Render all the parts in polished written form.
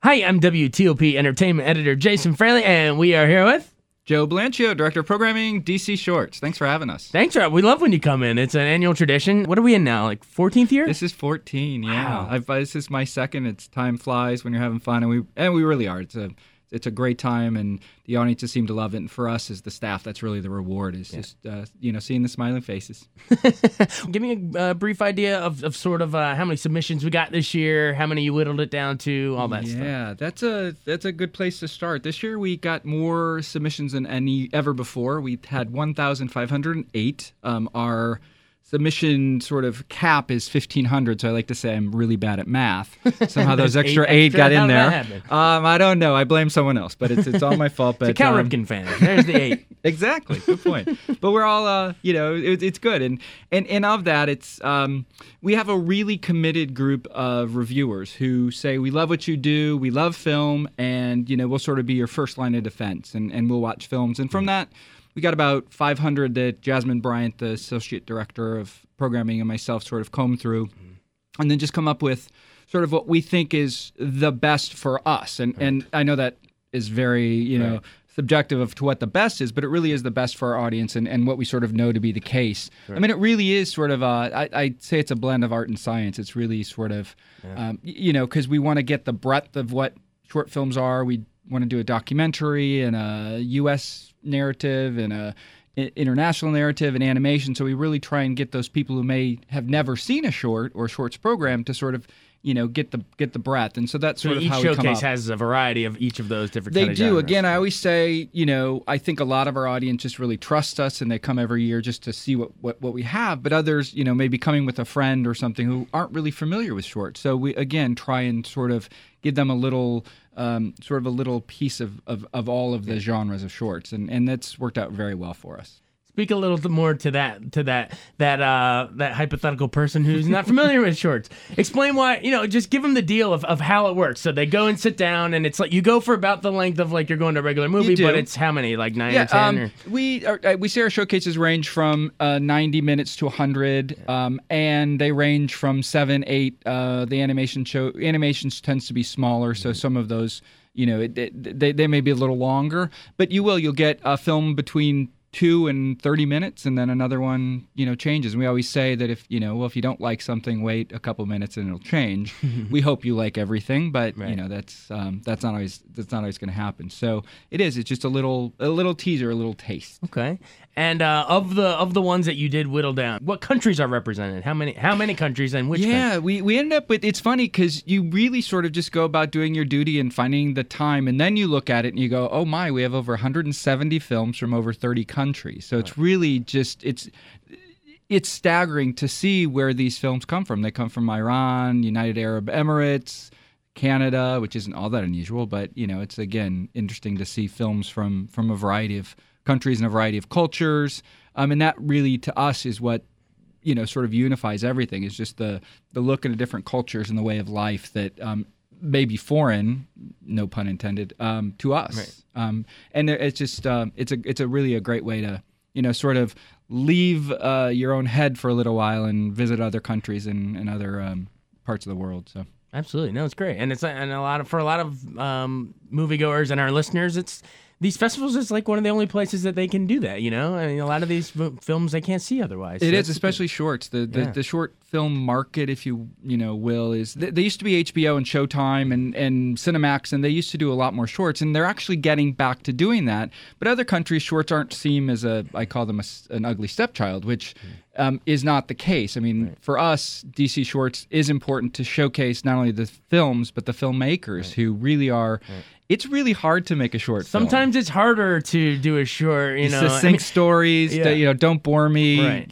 Hi, I'm WTOP Entertainment Editor Jason Fraley, and we are here with... Joe Blanchio, Director of Programming, DC Shorts. Thanks for having us. Thanks, Rob. We love when you come in. It's an annual tradition. What are we in now, like 14th year? This is 14, yeah. Wow. This is my second. It's time flies when you're having fun, and we really are. It's a great time, and the audience just seem to love it. And for us as the staff, that's really the reward, is just seeing the smiling faces. Give me a brief idea of sort of how many submissions we got this year, how many you whittled it down to, all that stuff. Yeah, that's a good place to start. This year we got more submissions than any ever before. We had 1,508. Our submission sort of cap is 1,500, so I like to say I'm really bad at math. Somehow those extra eight got in there. How did that happen? I don't know. I blame someone else, but it's all my fault. But It's a Cal Ripken fan. There's the 8. Exactly. Good point. But we're all, it's good. And of that, it's we have a really committed group of reviewers who say, we love what you do, we love film, and, we'll sort of be your first line of defense, and we'll watch films. And from that, we got about 500 that Jasmine Bryant, the Associate Director of Programming, and myself sort of comb through, and then just come up with sort of what we think is the best for us. And I know that is very, subjective to what the best is, but it really is the best for our audience and what we sort of know to be the case. Right. I mean, it really is sort of I'd say it's a blend of art and science. It's really sort of, because we want to get the breadth of what short films are. We want to do a documentary and a U.S. narrative and a international narrative and animation. So we really try and get those people who may have never seen a short or shorts program to sort of get the breadth. And so that's sort of how we come up. Each showcase has a variety of each of those different They kind of do. genres. Again, I always say, I think a lot of our audience just really trusts us, and they come every year just to see what we have. But others, maybe coming with a friend or something who aren't really familiar with shorts. So we, again, try and sort of give them a little piece of all of the genres of shorts. And that's worked out very well for us. Speak a little bit more to that hypothetical person who's not familiar with shorts. Explain why, just give them the deal of how it works. So they go and sit down, and it's like you go for about the length of like you're going to a regular movie, but it's how many, like 9 or 10? We say our showcases range from 90 minutes to 100, and they range from 7, 8. The animations tends to be smaller, so some of those, they may be a little longer, but you'll get a film between 2 and 30 minutes, and then another one, changes. And we always say that if you don't like something, wait a couple minutes and it'll change. We hope you like everything, but right. That's not always going to happen. So it's just a little teaser, a little taste. Okay. And of the ones that you did whittle down, what countries are represented? How many countries and which? Yeah, we ended up with. It's funny because you really sort of just go about doing your duty and finding the time, and then you look at it and you go, oh my, we have over 170 films from over 30 countries. So it's really just it's staggering to see where these films come from. They come from Iran, United Arab Emirates, Canada, which isn't all that unusual, but it's again interesting to see films from a variety of countries and a variety of cultures, and that really to us is what sort of unifies everything. Is just the look into different cultures and the way of life that may be foreign, no pun intended, to us. Right. And it's just it's a really a great way to sort of leave your own head for a little while and visit other countries and other parts of the world. So. Absolutely, no, it's great, and for a lot of moviegoers and our listeners, these festivals is like one of the only places that they can do that. I mean, a lot of these films they can't see otherwise. It is, especially shorts. The short film market, if you will, is they used to be HBO and Showtime and Cinemax, and they used to do a lot more shorts, and they're actually getting back to doing that. But other countries, shorts aren't seen as I call them an ugly stepchild, which is not the case. I mean, for us, DC Shorts is important to showcase not only the films but the filmmakers who really are. Right. It's really hard to make a short film. Sometimes it's harder to do a short, succinct stories. Yeah. Don't bore me. Right.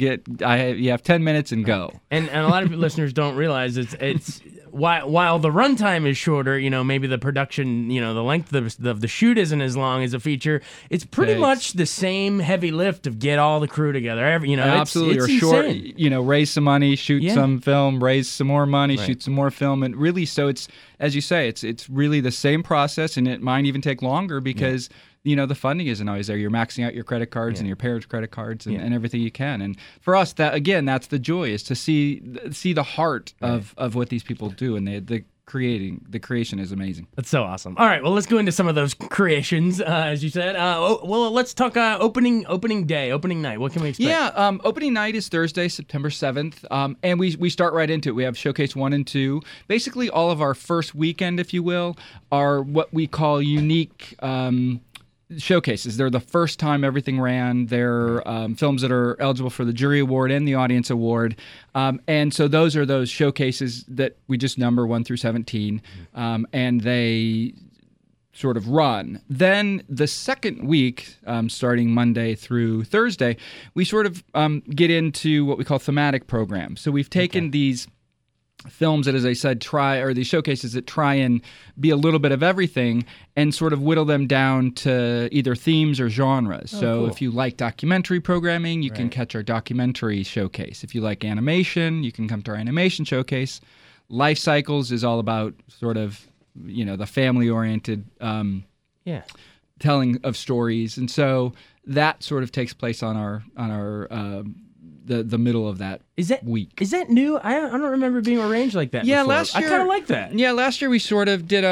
You have 10 minutes and go. And a lot of listeners don't realize it's while the runtime is shorter, maybe the production, the length of the shoot isn't as long as a feature. It's pretty much the same heavy lift of get all the crew together. Absolutely. It's insane. Short, raise some money, shoot Yeah. some film, raise some more money, Right. shoot some more film, and really, so it's as you say, it's really the same process, and it might even take longer because. The funding isn't always there. You're maxing out your credit cards and your parents' credit cards and everything you can. And for us, that's the joy, is to see the heart of what these people do. And the the creation is amazing. That's so awesome. All right, well, let's go into some of those creations, as you said. Well, let's talk opening day, opening night. What can we expect? Yeah, opening night is Thursday, September 7th, and we start right into it. We have Showcase 1 and 2. Basically, all of our first weekend, if you will, are what we call unique showcases. They're the first time everything ran. They're films that are eligible for the jury award and the audience award. And so those are those showcases that we just number 1 through 17, and they sort of run. Then the second week, starting Monday through Thursday, we sort of get into what we call thematic programs. So we've taken these films that, as I said, these showcases that try and be a little bit of everything and sort of whittle them down to either themes or genres. So if you like documentary programming, you can catch our documentary showcase. If you like animation, you can come to our animation showcase. Life Cycles is all about sort of, the family-oriented telling of stories. And so that sort of takes place on our the middle of that week. Is that new? I don't remember it being arranged like that. Yeah, before. last year I kind of like that. Yeah, last year we sort of did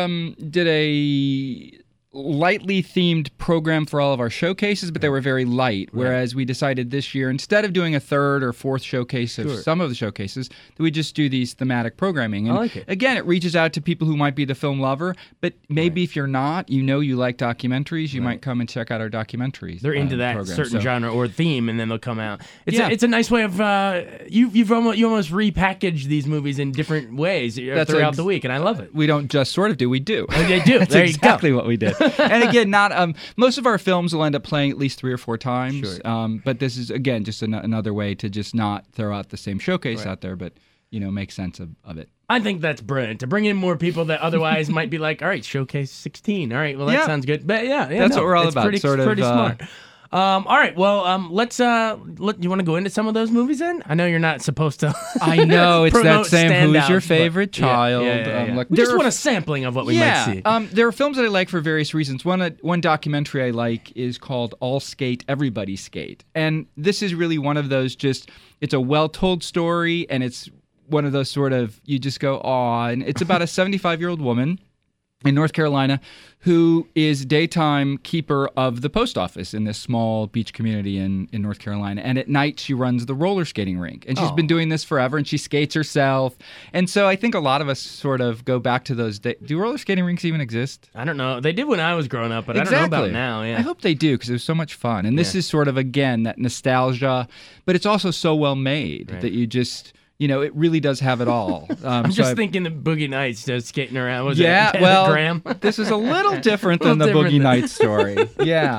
a lightly themed program for all of our showcases, but they were very light. Whereas we decided this year, instead of doing a third or fourth showcase of some of the showcases, that we just do these thematic programming. And I like it. Again, it reaches out to people who might be the film lover, but maybe if you're not, you like documentaries, you might come and check out our documentaries. They're into that program. certain genre or theme, and then they'll come out. It's a nice way of you almost repackage these movies in different ways throughout the week, and I love it. We don't just sort of do, we do. Oh, they do. That's there exactly you go. what we did. And again, not most of our films will end up playing at least 3 or 4 times. Sure. But this is, again, just another way to just not throw out the same showcase out there, but make sense of it. I think that's brilliant to bring in more people that otherwise might be like, all right, showcase 16. All right, well that sounds good. But that's what we're all about. Pretty smart. All right, well, let's. You want to go into some of those movies then? I know you're not supposed to. I know it's that same. Who's your favorite child? We just want a sampling of what we might see. There are films that I like for various reasons. One documentary I like is called All Skate, Everybody Skate, and this is really one of those. It's a well-told story, and it's one of those sort of you just go, aw, and it's about a 75-year-old woman in North Carolina who is daytime keeper of the post office in this small beach community in North Carolina. And at night, she runs the roller skating rink. And she's been doing this forever, and she skates herself. And so I think a lot of us sort of go back to those days. Do roller skating rinks even exist? I don't know. They did when I was growing up, but I don't know about now. Yeah. I hope they do, because it was so much fun. And this is sort of, again, that nostalgia. But it's also so well made that you just... it really does have it all. I'm just thinking of Boogie Nights just skating around. Graham? This is a little different than the Boogie Nights story.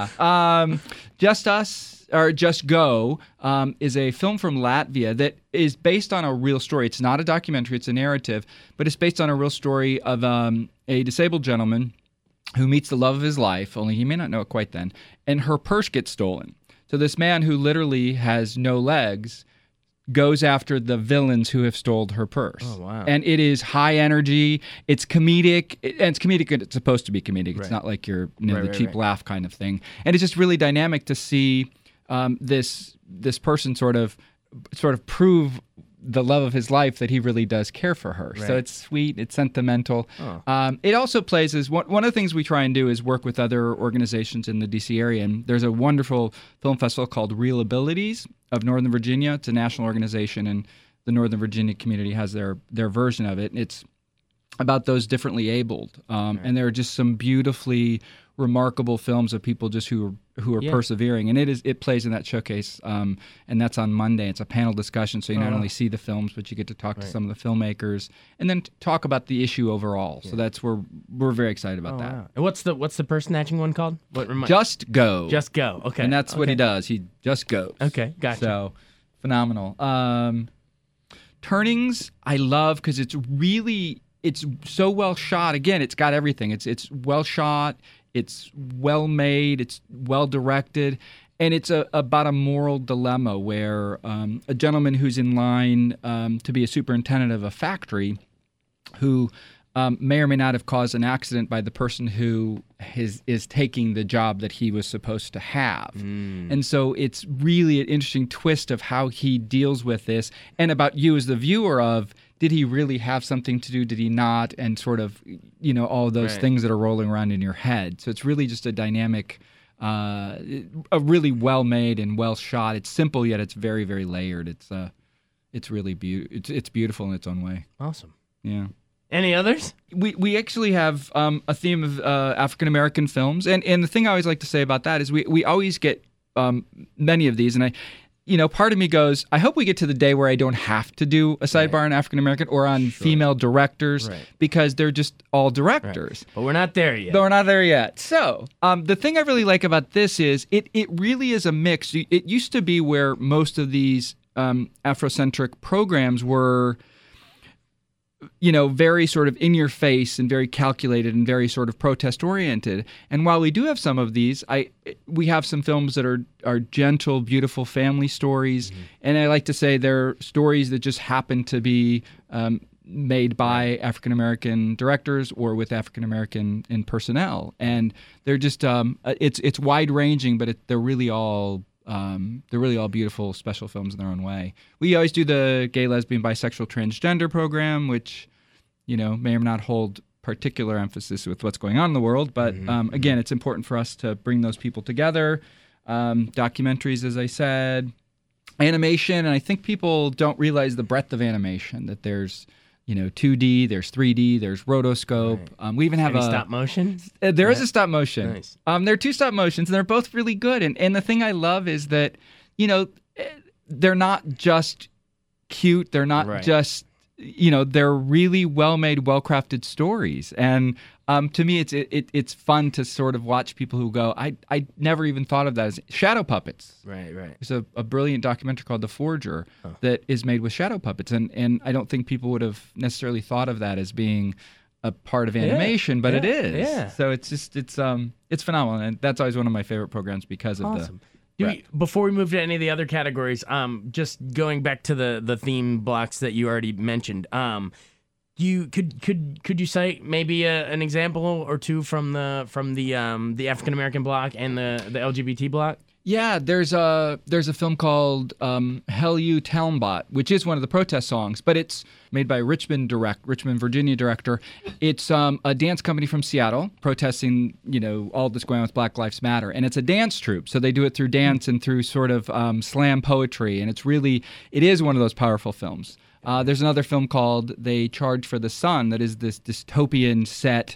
Just Us, or Just Go, is a film from Latvia that is based on a real story. It's not a documentary, it's a narrative, but it's based on a real story of a disabled gentleman who meets the love of his life, only he may not know it quite then, and her purse gets stolen. So this man who literally has no legs goes after the villains who have stole her purse. Oh, wow. And it is high energy. It's comedic. And it's comedic. It's supposed to be comedic. It's not like the cheap laugh kind of thing. And it's just really dynamic to see this person sort of prove the love of his life that he really does care for her. So it's sweet. It's sentimental. It also plays as one of the things we try and do is work with other organizations in the D.C. area. And there's a wonderful film festival called Real Abilities of Northern Virginia. It's a national organization, and the Northern Virginia community has their version of it. It's about those differently abled. And there are just some beautifully remarkable films of people just who are persevering, and it plays in that showcase, and that's on Monday. It's a panel discussion, so you not only see the films, but you get to talk to some of the filmmakers, and then talk about the issue overall. So that's we're very excited about that. Wow. And what's the purse snatching one called? Just Go. Just Go. Okay, and that's what he does. He just goes. Okay, gotcha. So phenomenal. Turnings I love because it's so well shot. Again, it's got everything. It's well shot. It's well made, it's well directed, and it's about a moral dilemma where a gentleman who's in line to be a superintendent of a factory who may or may not have caused an accident by the person who is taking the job that he was supposed to have. And so it's really an interesting twist of how he deals with this, and about you as the viewer of, did he really have something to do? Did he not? And sort of, all of those things that are rolling around in your head. So it's really just a dynamic, a really well made and well shot. It's simple, yet it's very, very layered. It's really it's beautiful in its own way. Awesome. Yeah. Any others? We actually have a theme of African American films, and the thing I always like to say about that is we always get many of these, and part of me goes, I hope we get to the day where I don't have to do a sidebar on African American or on female directors because they're just all directors. But we're not there yet. But we're not there yet. So the thing I really like about this is it really is a mix. It used to be where most of these Afrocentric programs were, very sort of in your face and very calculated and very sort of protest oriented. And while we do have some of these, we have some films that are gentle, beautiful family stories. Mm-hmm. And I like to say they're stories that just happen to be made by African American directors or with African American in personnel. And they're just it's wide ranging, but they're really all beautiful special films in their own way. We always do the gay, lesbian, bisexual, transgender program, which, may or not hold particular emphasis with what's going on in the world. But again, it's important for us to bring those people together. Documentaries, as I said, animation, and I think people don't realize the breadth of animation, that there's 2D, there's 3D, there's rotoscope. Right. We even have a stop motion. There is a stop motion. Nice. There are 2 stop motions, and they're both really good. And the thing I love is that, they're not just cute. They're not just, they're really well-made, well-crafted stories. And to me, it's fun to sort of watch people who go, I never even thought of that as shadow puppets. Right. There's a brilliant documentary called The Forger that is made with shadow puppets. And I don't think people would have necessarily thought of that as being a part of animation, but it is. Yeah. So it's phenomenal. And that's always one of my favorite programs because of the... Before we move to any of the other categories, just going back to the theme blocks that you already mentioned, you could you cite maybe an example or two from the African American block and the LGBT block? Yeah, there's a film called Hell You Talmbot, which is one of the protest songs, but it's made by Richmond, Virginia director. It's a dance company from Seattle protesting, all this going on with Black Lives Matter, and it's a dance troupe, so they do it through dance and through sort of slam poetry, and it is one of those powerful films. There's another film called They Charge for the Sun that is this dystopian set.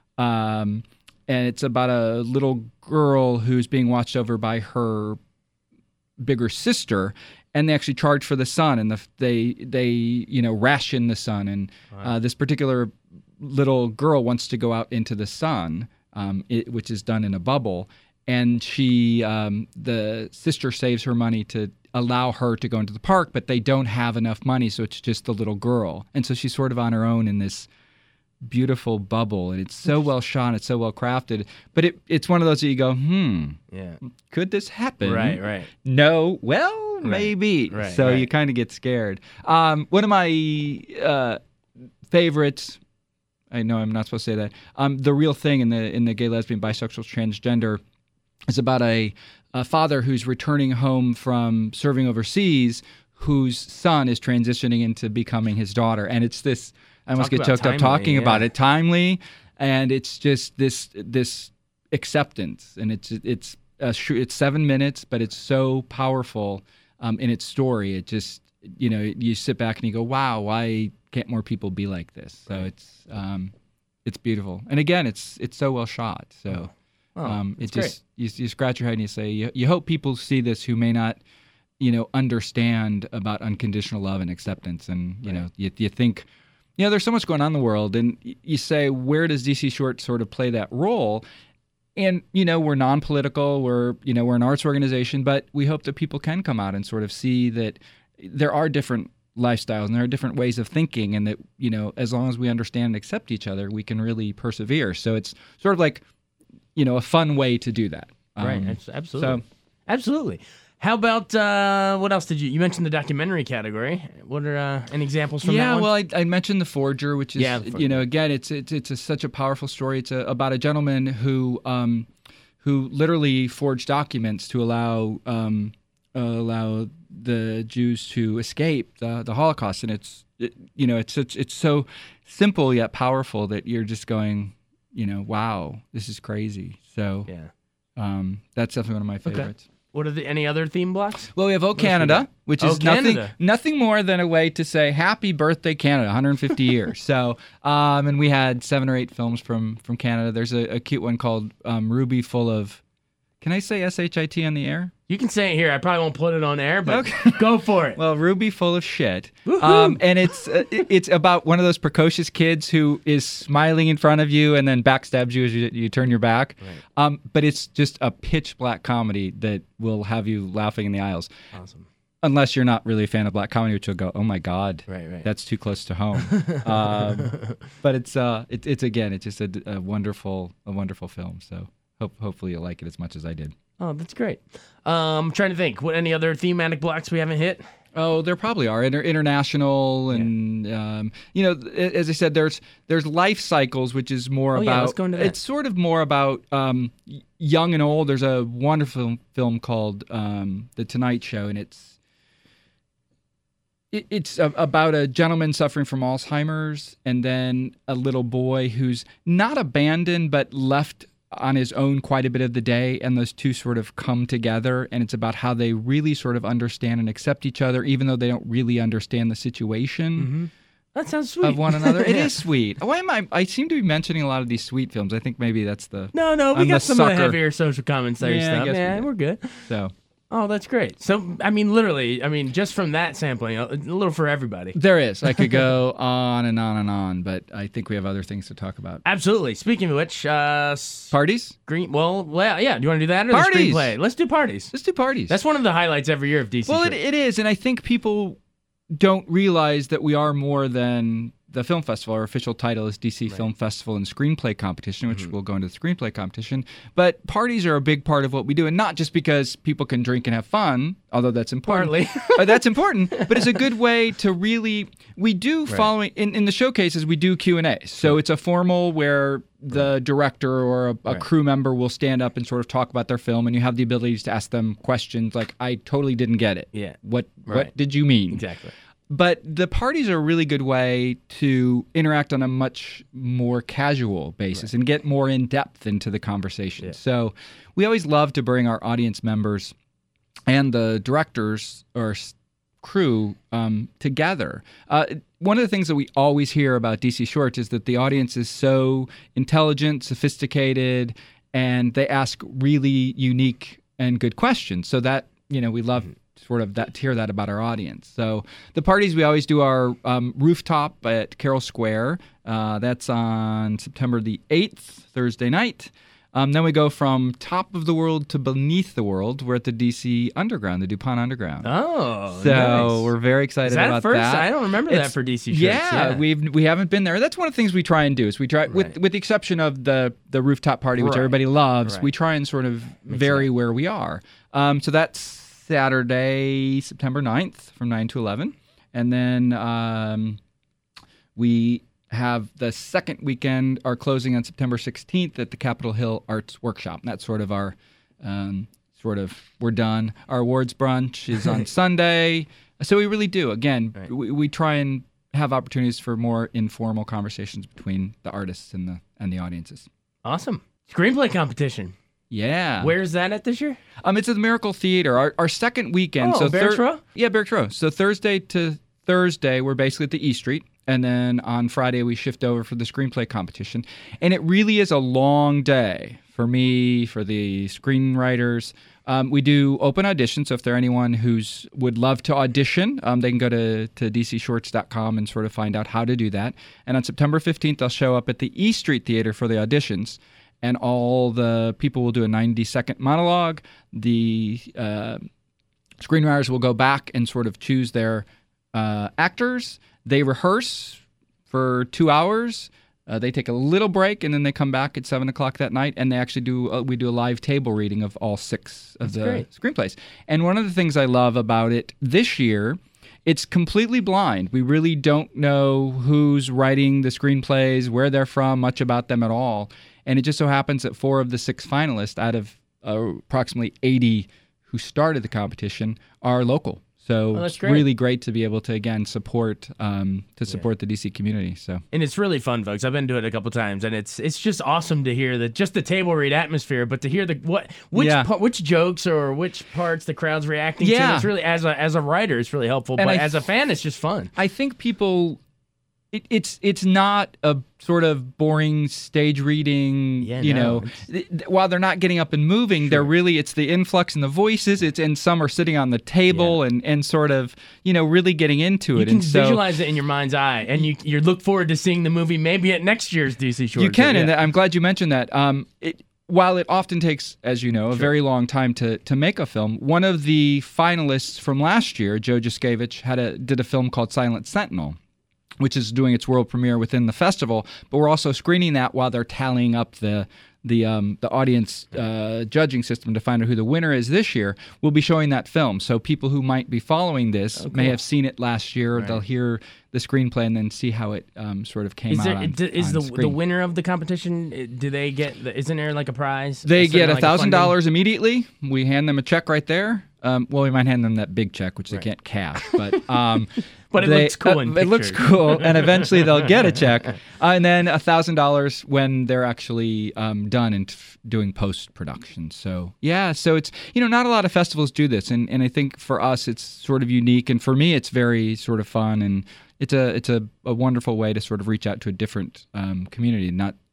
And it's about a little girl who's being watched over by her bigger sister, and they actually charge for the sun, and they ration the sun. And this particular little girl wants to go out into the sun, which is done in a bubble, and the sister saves her money to allow her to go into the park, but they don't have enough money, so it's just the little girl, and so she's sort of on her own in this beautiful bubble, and it's so well shot, it's so well crafted, but it's one of those that you go, could this happen? Right. No, well, maybe. Right. So you kind of get scared. One of my favorites, I know I'm not supposed to say that, The Real Thing in the gay, lesbian, bisexual, transgender is about a father who's returning home from serving overseas, whose son is transitioning into becoming his daughter, and it's this. I almost get choked up talking about it. Timely, and it's just this acceptance, and it's 7 minutes, but it's so powerful in its story. It just you sit back and you go, wow, why can't more people be like this? So it's beautiful, and again, it's so well shot. So it just you scratch your head and you say you hope people see this who may not understand about unconditional love and acceptance, and you think. There's so much going on in the world, and you say, where does DC Short sort of play that role? And, we're non-political, we're an arts organization, but we hope that people can come out and sort of see that there are different lifestyles and there are different ways of thinking, and that, as long as we understand and accept each other, we can really persevere. So it's sort of like, a fun way to do that. Right, absolutely. Absolutely. How about, what else did you mentioned the documentary category. What are any examples from that one? Well, I mentioned The Forger, which is, again, it's such a powerful story. It's about a gentleman who literally forged documents to allow the Jews to escape the Holocaust. And it's so simple yet powerful that you're just going, wow, this is crazy. So that's definitely one of my favorites. What are any other theme blocks? Well, we have O Canada, which is nothing more than a way to say happy birthday, Canada, 150 years. So, and we had 7 or 8 films from Canada. There's a cute one called Ruby Full of. Can I say SHIT on the air? You can say it here. I probably won't put it on air, but go for it. Well, Ruby Full of Shit. And it's about one of those precocious kids who is smiling in front of you and then backstabs you as you turn your back. Right. But it's just a pitch black comedy that will have you laughing in the aisles. Awesome. Unless you're not really a fan of black comedy, which will go, oh my God, right. That's too close to home. But it's just a wonderful film. So hopefully you'll like it as much as I did. Oh, that's great. I'm trying to think. What any other thematic blocks we haven't hit? Oh, there probably are. International and, as I said, there's life cycles, which is more about... Yeah, let's go into that. It's sort of more about young and old. There's a wonderful film called The Tonight Show, and it's about a gentleman suffering from Alzheimer's and then a little boy who's not abandoned but left on his own quite a bit of the day, and those two sort of come together, and it's about how they really sort of understand and accept each other, even though they don't really understand the situation. Mm-hmm. That sounds sweet. Of one another. It is sweet. Why am I seem to be mentioning a lot of these sweet films. I think maybe that's the... No, we got some of the heavier social commentary stuff. Yeah, we're good. So... Oh, that's great. So, literally, just from that sampling, a little for everybody. There is. I could go on and on and on, but I think we have other things to talk about. Absolutely. Speaking of which, parties? Yeah. Do you want to do that or parties. The screenplay? Let's do parties. Let's do parties. That's one of the highlights every year of DC. Well, it is, and I think people don't realize that we are more than the film festival. Our official title is DC Film Festival and Screenplay Competition, which we'll go into the screenplay competition. But parties are a big part of what we do, and not just because people can drink and have fun, although that's important. Partly. That's important, but it's a good way to really... We do following... In the showcases, we do Q&A. So it's a formal where the director or a crew member will stand up and sort of talk about their film, and you have the ability to ask them questions like, I totally didn't get it. Yeah. What did you mean? Exactly. But the parties are a really good way to interact on a much more casual basis and get more in depth into the conversation. Yeah. So we always love to bring our audience members and the directors or crew together. One of the things that we always hear about DC Shorts is that the audience is so intelligent, sophisticated, and they ask really unique and good questions. So that, we love sort of that to hear that about our audience. So the parties, we always do our rooftop at Carroll Square. That's on September the 8th, Thursday night. Then we go from top of the world to beneath the world. We're at the DC Underground, the DuPont Underground. Oh, so nice. We're very excited about first? that. I don't remember that for DC Shorts. Yeah, we haven't been there. That's one of the things we try and do. Is we try with the exception of the rooftop party, which everybody loves. We try and sort of vary where we are. So that's Saturday, September 9th from 9 to 11. And then we have the second weekend, our closing on September 16th at the Capitol Hill Arts Workshop. And that's sort of our, we're done. Our awards brunch is on Sunday. So we really do. Again, we try and have opportunities for more informal conversations between the artists and the audiences. Awesome. Screenplay competition. Yeah. Where's that at this year? It's at the Miracle Theater. Our second weekend. Oh, Barracks Row? Yeah, Barracks Row. So Thursday to Thursday, we're basically at the E Street. And then on Friday, we shift over for the screenplay competition. And it really is a long day for me, for the screenwriters. We do open auditions. So if there are anyone who's would love to audition, they can go to dcshorts.com and sort of find out how to do that. And on September 15th, they'll show up at the E Street Theater for the auditions. And all the people will do a 90-second monologue. The screenwriters will go back and sort of choose their actors. They rehearse for 2 hours. They take a little break, and then they come back at 7 o'clock that night, and they actually we do a live table reading of all 6 of the screenplays. And one of the things I love about it this year, it's completely blind. We really don't know who's writing the screenplays, where they're from, much about them at all. And it just so happens that 4 of the 6 finalists out of approximately 80 who started the competition are local. So that's it's great. really great to be able to again support the DC community. So And it's really fun, folks. I've been to it a couple times, and it's just awesome to hear just the table read atmosphere, but to hear which jokes or which parts the crowd's reacting to. It's really as a writer, it's really helpful. But as a fan, it's just fun. I think people. It's not a sort of boring stage reading, while they're not getting up and moving, they're really, it's the influx and the voices, and some are sitting on the table and sort of, really getting into it. You can visualize it in your mind's eye, and you look forward to seeing the movie maybe at next year's DC Shorts. You can, and I'm glad you mentioned that. While it often takes, as you know, a very long time to make a film, one of the finalists from last year, Joe Juszkiewicz, did a film called Silent Sentinel, which is doing its world premiere within the festival, but we're also screening that while they're tallying up the audience judging system to find out who the winner is this year. We'll be showing that film, so people who might be following this may have seen it last year. Right. They'll hear the screenplay and then see how it sort of came out. Is the winner of the competition? Do they get? Isn't there like a prize? They get $1,000 immediately. We hand them a check right there. We might hand them that big check, which they can't cash, but but it looks cool. It looks cool, and eventually they'll get a check, and then $1,000 when they're actually done and doing post production. So so it's not a lot of festivals do this, and I think for us it's sort of unique, and for me it's very sort of fun, and it's a wonderful way to sort of reach out to a different community.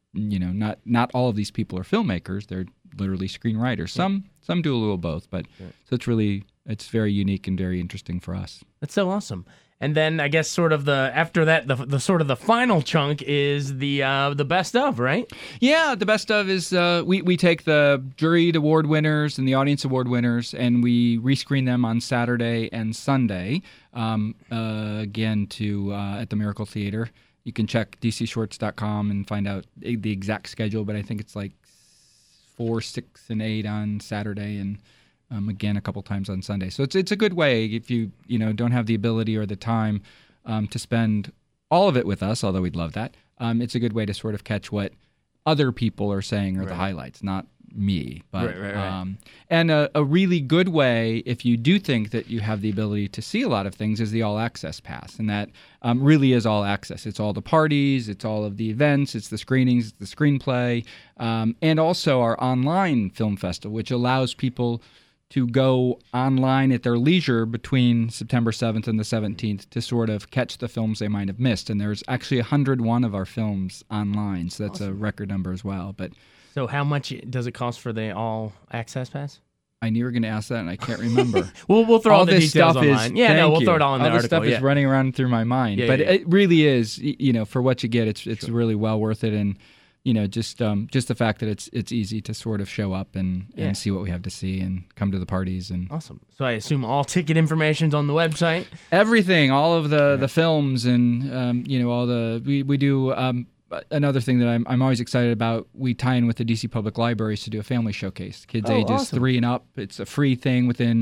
Not all of these people are filmmakers; they're literally screenwriters. Some do a little both, but so it's very unique and very interesting for us. That's so awesome. And then I guess sort of after that, the sort of the final chunk is the best of, right? Yeah, the best of is we take the juried award winners and the audience award winners, and we rescreen them on Saturday and Sunday. Again, at the Miracle Theater. You can check dcshorts.com and find out the exact schedule, but I think it's like 4, 6, and 8 on Saturday, and again a couple times on Sunday. So it's a good way if you don't have the ability or the time to spend all of it with us, although we'd love that. It's a good way to sort of catch what other people are saying are the highlights, not me. But and a really good way, if you do think that you have the ability to see a lot of things, is the All Access Pass, and that really is all access. It's all the parties, it's all of the events, it's the screenings, it's the screenplay, and also our online film festival, which allows people to go online at their leisure between September 7th and the 17th to sort of catch the films they might have missed. And there's actually 101 of our films online, so that's a record number as well. But so how much does it cost for the All Access Pass? I knew you were going to ask that, and I can't remember. We'll throw all the details online. We'll throw it all in the article. All this stuff is running around through my mind. But it really is, for what you get, it's really well worth it. And just the fact that it's easy to sort of show up and see what we have to see and come to the parties. And awesome. So I assume all ticket information's on the website. Everything, all of the films, and all the we do. Another thing that I'm always excited about, we tie in with the DC Public Libraries to do a family showcase. Kids ages 3 and up. It's a free thing within.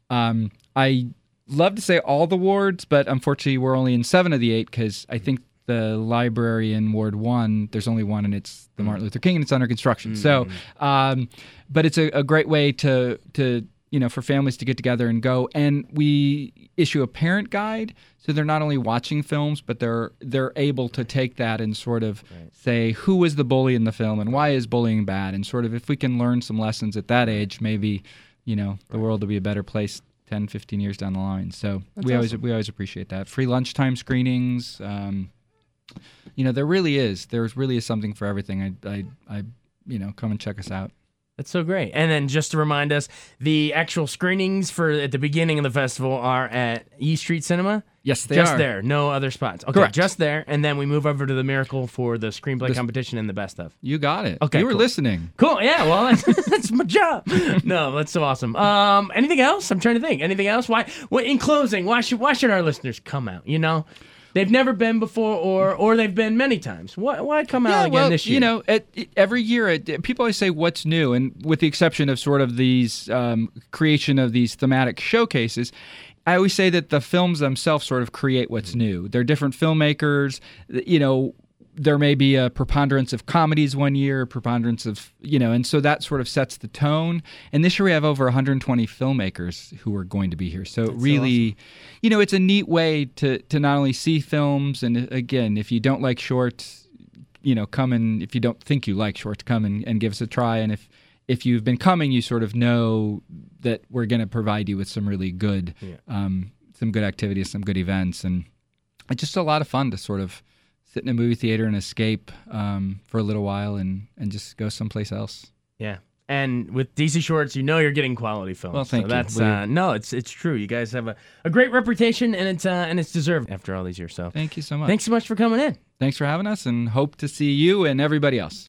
I love to say all the wards, but unfortunately we're only in 7 of the 8 because I think the library in Ward 1, there's only one, and it's the Martin Luther King, and it's under construction. So, but it's a great way to for families to get together and go. And we issue a parent guide, so they're not only watching films, but they're able to take that and sort of say, who is the bully in the film, and why is bullying bad, and sort of if we can learn some lessons at that age, maybe the world will be a better place 10, 15 years down the line. So we always appreciate that. Free lunchtime screenings. There really is. There's really is something for everything. I come and check us out. That's so great. And then just to remind us, the actual screenings at the beginning of the festival are at E Street Cinema? Yes, they just are. Just there, no other spots. Okay, correct. Just there, and then we move over to the Miracle for the screenplay competition and the best of. You got it. Okay, you were listening. Cool. Yeah. Well, that's my job. No, that's so awesome. Anything else? I'm trying to think. Anything else? Why? In closing, why should our listeners come out? They've never been before, or they've been many times. Why come out again this year? Every year, people always say, what's new? And with the exception of sort of these creation of these thematic showcases, I always say that the films themselves sort of create what's new. They're different filmmakers. there may be a preponderance of comedies one year, a preponderance of, and so that sort of sets the tone. And this year we have over 120 filmmakers who are going to be here. So That's really, awesome. It's a neat way to not only see films, and again, if you don't like shorts, come and if you don't think you like shorts, come and give us a try. And if you've been coming, you sort of know that we're going to provide you with some really good, some good activities, some good events. And it's just a lot of fun to sort of sit in a movie theater and escape for a little while and just go someplace else. Yeah. And with DC Shorts, you're getting quality films. Well, thank you. That's it's true. You guys have a great reputation, and it's deserved after all these years. So thank you so much. Thanks so much for coming in. Thanks for having us, and hope to see you and everybody else.